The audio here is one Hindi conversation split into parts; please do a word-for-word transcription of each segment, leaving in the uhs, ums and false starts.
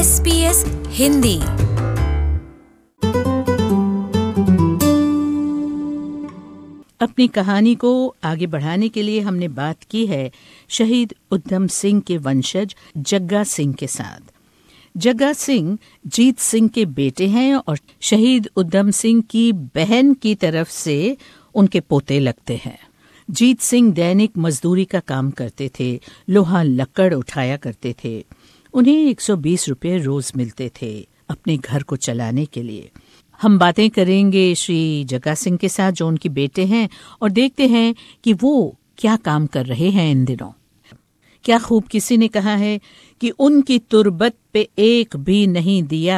S B S Hindi. अपनी कहानी को आगे बढ़ाने के लिए हमने बात की है शहीद उधम सिंह के वंशज जग्गा सिंह के साथ। जग्गा सिंह जीत सिंह के बेटे हैं और शहीद उधम सिंह की बहन की तरफ से उनके पोते लगते हैं। जीत सिंह दैनिक मजदूरी का काम करते थे, लोहा लकड़ उठाया करते थे। उन्हें एक सौ बीस रुपये रोज मिलते थे अपने घर को चलाने के लिए। हम बातें करेंगे श्री जग्गा सिंह के साथ जो उनके बेटे हैं और देखते हैं कि वो क्या काम कर रहे हैं इन दिनों। क्या खूब किसी ने कहा है कि उनकी तुरबत पे एक भी नहीं दिया,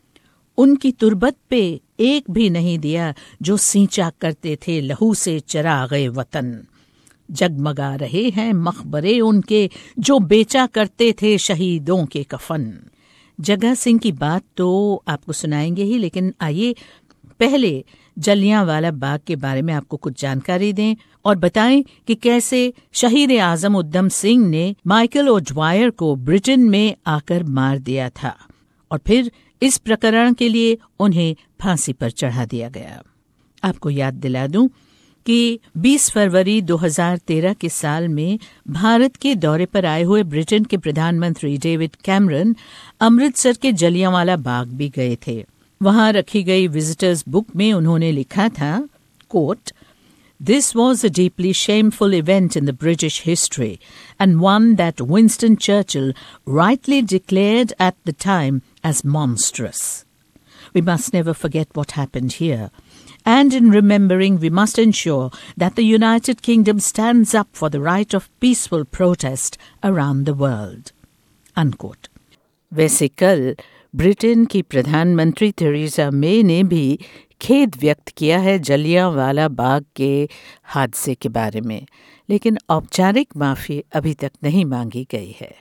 उनकी तुरबत पे एक भी नहीं दिया जो सींचा करते थे लहू से चरागे वतन। जगमगा रहे हैं मकबरे उनके जो बेचा करते थे शहीदों के कफन। जग्गा सिंह की बात तो आपको सुनाएंगे ही, लेकिन आइए पहले जलियांवाला बाग के बारे में आपको कुछ जानकारी दें और बताएं कि कैसे शहीद आजम उधम सिंह ने माइकल ओड्वायर को ब्रिटेन में आकर मार दिया था और फिर इस प्रकरण के लिए उन्हें फांसी पर चढ़ा दिया गया। आपको याद दिला दूं कि बीस फरवरी दो हज़ार तेरह के साल में भारत के दौरे पर आए हुए ब्रिटेन के प्रधानमंत्री डेविड कैमरन अमृतसर के जलियांवाला बाग भी गए थे। वहां रखी गई विजिटर्स बुक में उन्होंने लिखा था, quote, This was a deeply shameful event in the British history and one that Winston Churchill rightly declared at the time as monstrous. We must never forget what happened here. And in remembering, we must ensure that the United Kingdom stands up for the right of peaceful protest around the world. Unquote. वैसे कल ब्रिटेन की प्रधानमंत्री थेरेसा मे ने भी खेद व्यक्त किया है जलियांवाला बाग के हादसे के बारे में, लेकिन औपचारिक माफी अभी तक नहीं मांगी गई है।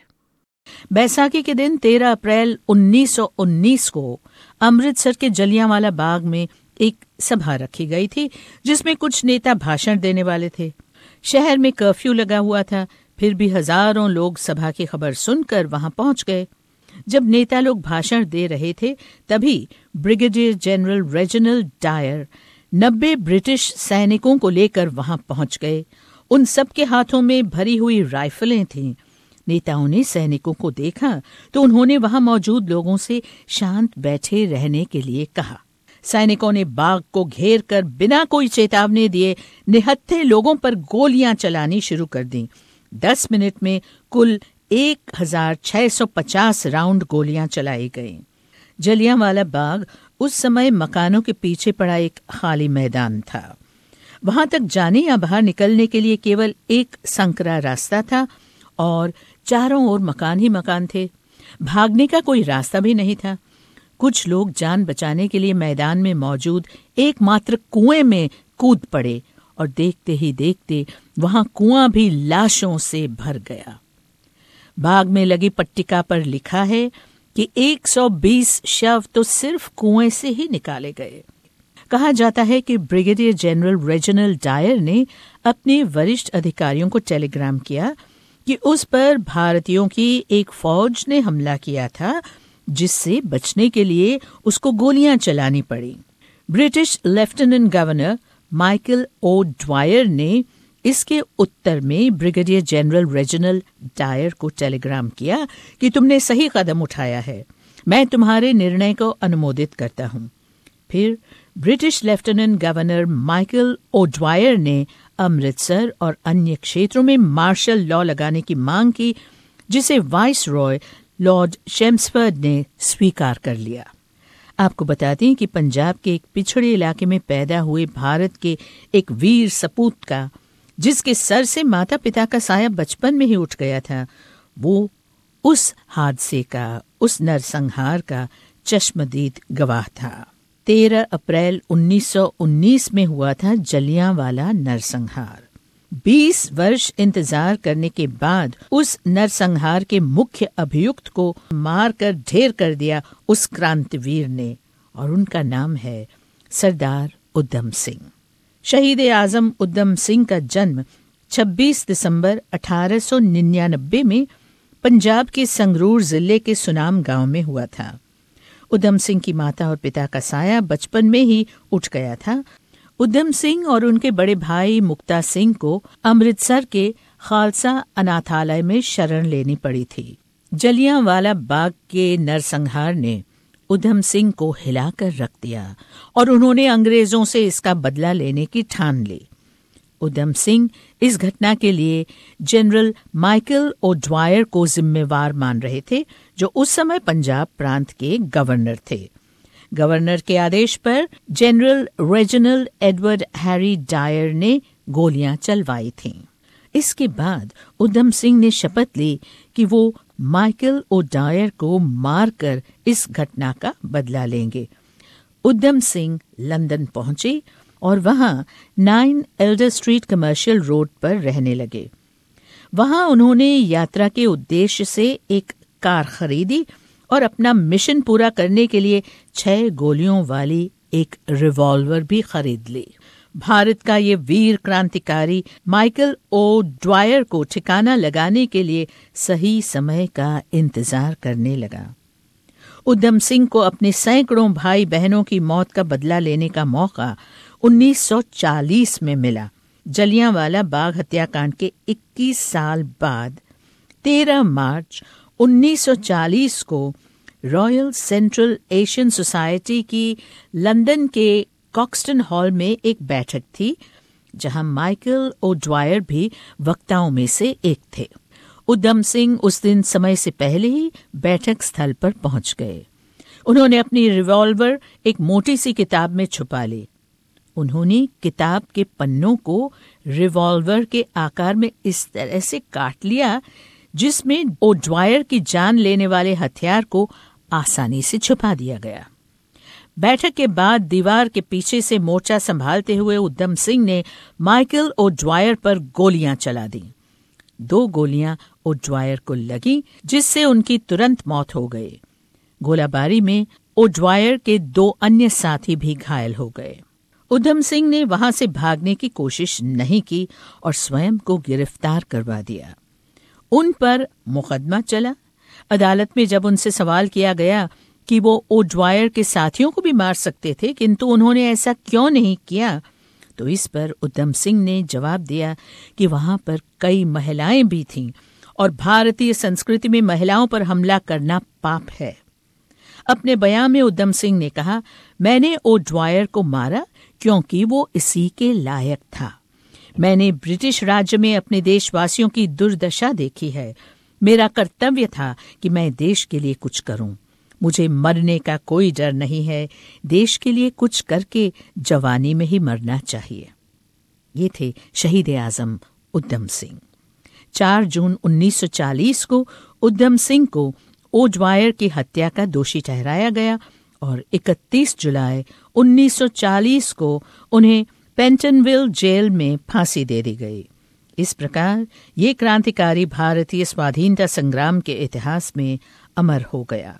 बैसाखी के दिन तेरह अप्रैल उन्नीस सौ उन्नीस को अमृतसर के जलियांवाला बाग में एक सभा रखी गई थी जिसमें कुछ नेता भाषण देने वाले थे। शहर में कर्फ्यू लगा हुआ था, फिर भी हजारों लोग सभा की खबर सुनकर वहां पहुंच गए। जब नेता लोग भाषण दे रहे थे तभी ब्रिगेडियर जनरल रेजिनाल्ड डायर नब्बे ब्रिटिश सैनिकों को लेकर वहां पहुंच गए। उन सब के हाथों में भरी हुई राइफलें थीं। नेताओं ने सैनिकों को देखा तो उन्होंने वहां मौजूद लोगों से शांत बैठे रहने के लिए कहा। सैनिकों ने बाग को घेर कर बिना कोई चेतावनी दिए निहत्थे लोगों पर गोलियां चलानी शुरू कर दी। दस मिनट में कुल एक हजार छह सौ पचास राउंड गोलियां चलाई गईं। जलियांवाला बाग उस समय मकानों के पीछे पड़ा एक खाली मैदान था। वहां तक जाने या बाहर निकलने के लिए केवल एक संकरा रास्ता था और चारों ओर मकान ही मकान थे। भागने का कोई रास्ता भी नहीं था। कुछ लोग जान बचाने के लिए मैदान में मौजूद एकमात्र कुएं में कूद पड़े और देखते ही देखते वहां कुआं भी लाशों से भर गया। बाग में लगी पट्टिका पर लिखा है कि एक सौ बीस शव तो सिर्फ कुएं से ही निकाले गए। कहा जाता है कि ब्रिगेडियर जनरल रेजिनाल्ड डायर ने अपने वरिष्ठ अधिकारियों को टेलीग्राम किया कि उस पर भारतीयों की एक फौज ने हमला किया था जिससे बचने के लिए उसको गोलियां चलानी पड़ी। British lieutenant governor Michael O'Dwyer ने इसके उत्तर में ब्रिगेडियर जनरल रेजिनाल्ड डायर को टेलीग्राम किया कि तुमने सही कदम उठाया है, मैं तुम्हारे निर्णय को अनुमोदित करता हूं। फिर British lieutenant governor Michael O'Dwyer ने अमृतसर और अन्य क्षेत्रों में मार्शल लॉ लगाने की मांग की, जिसे वाइस रॉय लॉर्ड चेम्सफोर्ड ने स्वीकार कर लिया। आपको बताते हैं कि पंजाब के एक पिछड़े इलाके में पैदा हुए भारत के एक वीर सपूत का, जिसके सर से माता पिता का साया बचपन में ही उठ गया था, वो उस हादसे का, उस नरसंहार का चश्मदीद गवाह था। तेरह अप्रैल उन्नीस सौ उन्नीस में हुआ था जलियांवाला नरसंहार। बीस वर्ष इंतजार करने के बाद उस नरसंहार के मुख्य अभियुक्त को मारकर ढेर कर दिया उस क्रांतिवीर ने, और उनका नाम है सरदार उधम सिंह। शहीद आजम उधम सिंह का जन्म छब्बीस दिसंबर अठारह सौ निन्यानबे में पंजाब के संगरूर जिले के सुनाम गांव में हुआ था। उधम सिंह की माता और पिता का साया बचपन में ही उठ गया था। उधम सिंह और उनके बड़े भाई मुक्ता सिंह को अमृतसर के खालसा अनाथालय में शरण लेनी पड़ी थी। जलियांवाला बाग के नरसंहार ने उधम सिंह को हिलाकर रख दिया और उन्होंने अंग्रेजों से इसका बदला लेने की ठान ली। उधम सिंह इस घटना के लिए जनरल माइकल ओड्वायर को जिम्मेवार मान रहे थे, जो उस समय पंजाब प्रांत के गवर्नर थे। गवर्नर के आदेश पर general Reginald Edward Harry Dyer ने गोलियां चलवाई थीं। इसके बाद उधम सिंह ने शपथ ली कि वो माइकल ओडायर को मारकर इस घटना का बदला लेंगे। उधम सिंह लंदन पहुंचे और वहां nine Elder Street Commercial Road पर रहने लगे। वहां उन्होंने यात्रा के उद्देश्य से एक कार खरीदी और अपना मिशन पूरा करने के लिए छह गोलियों वाली एक रिवॉल्वर भी खरीद ली। भारत का ये वीर क्रांतिकारी माइकल ओ ड्वायर को ठिकाना लगाने के लिए सही समय का इंतजार करने लगा। उधम सिंह को अपने सैकड़ों भाई बहनों की मौत का बदला लेने का मौका उन्नीस सौ चालीस में मिला। जलियांवाला बाग हत्याकांड के इक्कीस साल बाद तेरह मार्च उन्नीस सौ चालीस को रॉयल सेंट्रल एशियन सोसाइटी की लंदन के कॉक्सटन हॉल में एक बैठक थी, जहां माइकल ओड्वायर भी वक्ताओं में से एक थे। उधम सिंह उस दिन समय से पहले ही बैठक स्थल पर पहुंच गए। उन्होंने अपनी रिवॉल्वर एक मोटी सी किताब में छुपा ली। उन्होंने किताब के पन्नों को रिवॉल्वर के आकार में इस तरह से काट लिया जिसमें ओड्वायर की जान लेने वाले हथियार को आसानी से छुपा दिया गया। बैठक के बाद दीवार के पीछे से मोर्चा संभालते हुए उधम सिंह ने माइकल ओड्वायर पर गोलियां चला दी। दो गोलियां ओड्वायर को लगी, जिससे उनकी तुरंत मौत हो गई। गोलाबारी में ओड्वायर के दो अन्य साथी भी घायल हो गए। उधम सिंह ने वहां से भागने की कोशिश नहीं की और स्वयं को गिरफ्तार करवा दिया। उन पर मुकदमा चला। अदालत में जब उनसे सवाल किया गया कि वो ओड्वायर के साथियों को भी मार सकते थे, किंतु उन्होंने ऐसा क्यों नहीं किया, तो इस पर उधम सिंह ने जवाब दिया कि वहां पर कई महिलाएं भी थीं और भारतीय संस्कृति में महिलाओं पर हमला करना पाप है। अपने बयान में उधम सिंह ने कहा, मैंने ओड्वायर को मारा क्योंकि वो इसी के लायक था। मैंने ब्रिटिश राज्य में अपने देशवासियों की दुर्दशा देखी है। मेरा कर्तव्य था कि मैं देश के लिए कुछ करूं। मुझे मरने का कोई डर नहीं है। देश के लिए कुछ करके जवानी में ही मरना चाहिए। ये थे शहीद आजम उधम सिंह। चार जून उन्नीस सौ चालीस को उधम सिंह को ओड्वायर की हत्या का दोषी ठहराया गया और इकतीस जुलाई उन्नीस सौ चालीस को उन्हें पेंटनविल जेल में फांसी दे दी गई। इस प्रकार ये क्रांतिकारी भारतीय स्वाधीनता संग्राम के इतिहास में अमर हो गया।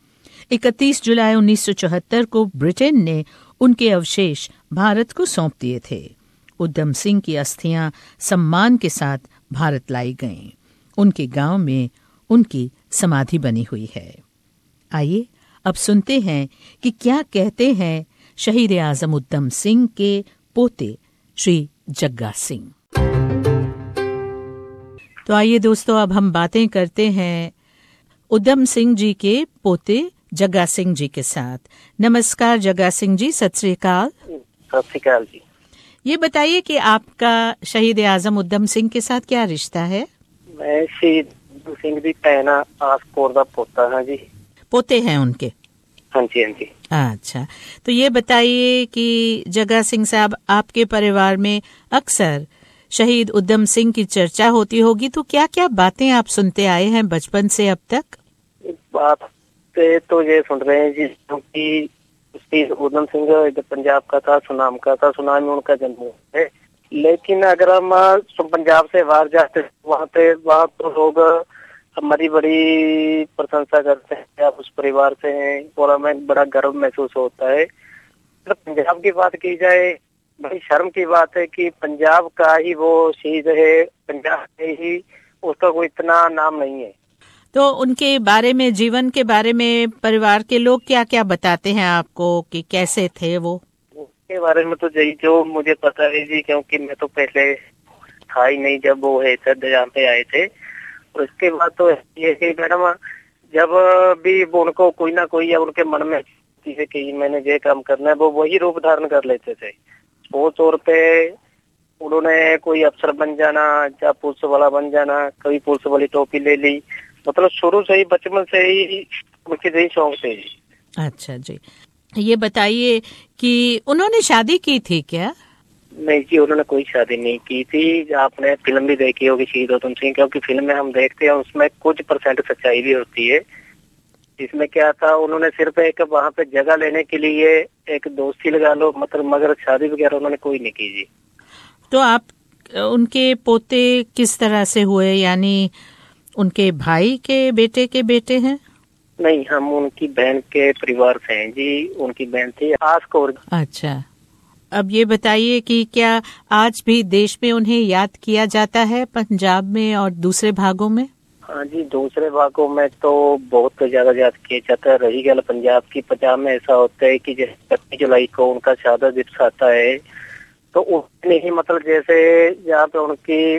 इकतीस जुलाई उन्नीस सौ चौहत्तर को ब्रिटेन ने उनके अवशेष भारत को सौंप दिए थे। उधम सिंह की अस्थियां सम्मान के साथ भारत लाई गईं। उनके गांव में उनकी समाधि बनी हुई है। आइए अब सुनते हैं कि क्या कहते हैं शहीद आजम उधम सिंह के पोते श्री जग्गा सिंह। तो आइए दोस्तों, अब हम बातें करते हैं उधम सिंह जी के पोते जग्गा सिंह जी के साथ। नमस्कार जग्गा सिंह जी, सत श्री अकाल। सत श्री अकाल जी। ये बताइए कि आपका शहीद आजम उधम सिंह के साथ क्या रिश्ता है? मैं शहीद सिंह दी भैन आस कौर दा पोता हाँ जी। पोते हैं उनके? हाँ जी हाँ जी। अच्छा, तो ये बताइए कि जग्गा सिंह साहब, आपके परिवार में अक्सर शहीद उधम सिंह की चर्चा होती होगी, तो क्या क्या बातें आप सुनते आए हैं बचपन से अब तक? बात तो ये सुन रहे हैं जी, क्योंकि शहीद उधम सिंह इधर पंजाब का था, सुनाम का था, सुनाम में उनका जन्म हुआ है। लेकिन अगर हम पंजाब से बाहर जाते वहाँ पे वहाँ तो लोग हमारी बड़ी प्रशंसा करते हैं, आप उस परिवार से हैं और हमें बड़ा गर्व महसूस होता है। तो पंजाब की बात की जाए, बड़ी शर्म की बात है कि पंजाब का ही वो शहीद है, पंजाब में ही उसका कोई इतना नाम नहीं है। तो उनके बारे में, जीवन के बारे में परिवार के लोग क्या क्या बताते हैं आपको कि कैसे थे वो? उसके बारे में तो यही जो मुझे पता है जी, क्योंकि मैं तो पहले था ही नहीं जब वो है सर यहाँ पे आए थे। और उसके बाद तो ये कि मैडम जब भी उनको कोई ना कोई या उनके मन में है कि मैंने ये काम करना है, वो वही रूप धारण कर लेते थे। वो तौर पे उन्होंने कोई अफसर बन जाना या पुलिस वाला बन जाना, कभी पुलिस वाली टोपी ले ली, मतलब शुरू से ही बचपन से ही उनके यही शौक थे जी। अच्छा जी, ये बताइए कि उन्होंने शादी की थी क्या? नहीं जी, उन्होंने कोई शादी नहीं की थी। आपने फिल्म भी देखी होगी शहीद उधम सिंह, क्योंकि फिल्म में हम देखते हैं उसमें कुछ परसेंट सच्चाई भी होती है। इसमें क्या था, उन्होंने सिर्फ एक वहाँ पे जगह लेने के लिए एक दोस्ती लगा लो, मतलब मगर शादी वगैरह उन्होंने कोई नहीं की जी। तो आप उनके पोते किस तरह से हुए, यानी उनके भाई के बेटे के बेटे हैं? नहीं, हम उनकी बहन के परिवार से हैं जी। उनकी बहन थी आस कौर। अच्छा, अब ये बताइए कि क्या आज भी देश में उन्हें याद किया जाता है, पंजाब में और दूसरे भागों में? हाँ जी, दूसरे भागों में तो बहुत ज्यादा याद किया जाता है। रही गल पंजाब की, पंजाब में ऐसा होता है कि जैसे पच्चीस जुलाई को उनका शहादत दिवस आता है, तो उसने ही मतलब जैसे जहाँ पे उनकी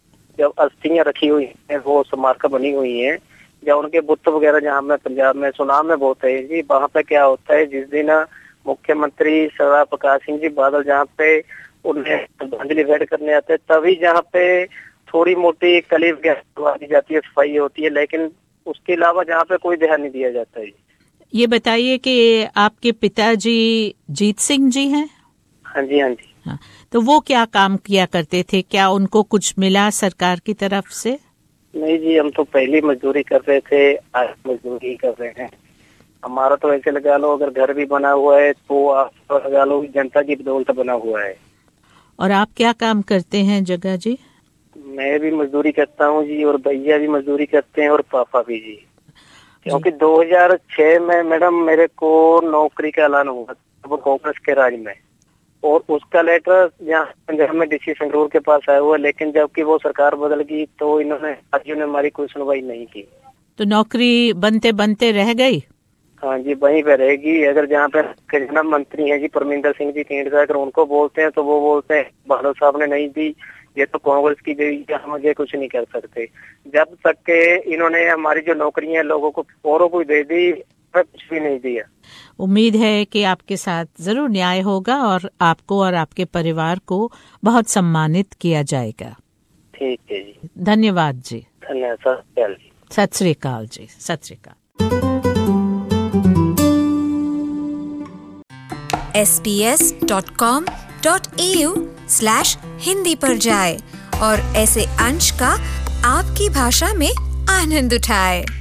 जब अस्थियां रखी हुई है, वो स्मारक बनी हुई है, या उनके बुत वगैरह जहाँ में पंजाब में सुनाम में बहुत है जी। वहाँ पे क्या होता है, जिस दिन मुख्यमंत्री सरदार प्रकाश सिंह जी बादल जहाँ पे उन्हें श्रद्धांजलि भेंट करने आते हैं, तभी जहाँ पे थोड़ी मोटी कली वगैरह दी जाती है, सफाई होती है, लेकिन उसके अलावा जहाँ पे कोई ध्यान नहीं दिया जाता है। ये बताइए कि आपके पिताजी जीत सिंह जी हैं? हाँ जी, हाँ जी। हाँ, तो वो क्या काम किया करते थे? क्या उनको कुछ मिला सरकार की तरफ से? नहीं जी, हम तो पहली मजदूरी कर रहे थे, आज मजदूरी कर रहे हैं। हमारा तो ऐसे लगा लो, अगर घर भी बना हुआ है तो आप लगा लो जनता की बदौलत बना हुआ है। और आप क्या काम करते हैं जग्गा जी? मैं भी मजदूरी करता हूँ जी, और भैया भी मजदूरी करते हैं, और पापा भी जी। क्योंकि दो हज़ार छह में मैडम मेरे को नौकरी का ऐलान हुआ वो कांग्रेस के राज में, और उसका लेटर यहाँ पंजाब में डीसी संगरूर के पास आया हुआ, लेकिन जबकि वो सरकार बदल गई तो इन्होंने राज्यों ने हमारी कोई सुनवाई नहीं की। तो नौकरी बनते बनते रह गई? हाँ जी, वहीं पे रहेगी। अगर जहाँ पे खजाना मंत्री हैं जी परमिंदर सिंह जी ढींढसा, अगर उनको बोलते हैं तो वो बोलते हैं बादल साहब ने नहीं दी, ये तो कांग्रेस की गई, हम ये कुछ नहीं कर सकते। जब तक के इन्होंने हमारी जो नौकरियां लोगों को औरों को दे दी, कुछ भी नहीं दिया। उम्मीद है कि आपके साथ जरूर न्याय होगा और आपको और आपके परिवार को बहुत सम्मानित किया जाएगा। ठीक है जी, धन्यवाद जी। धन्यवाद जी। सत श्री अकाल जी। Sat Sri Akal. S P S dot com dot A U slash Hindi पर जाए और ऐसे अंश का आपकी भाषा में आनंद उठाए।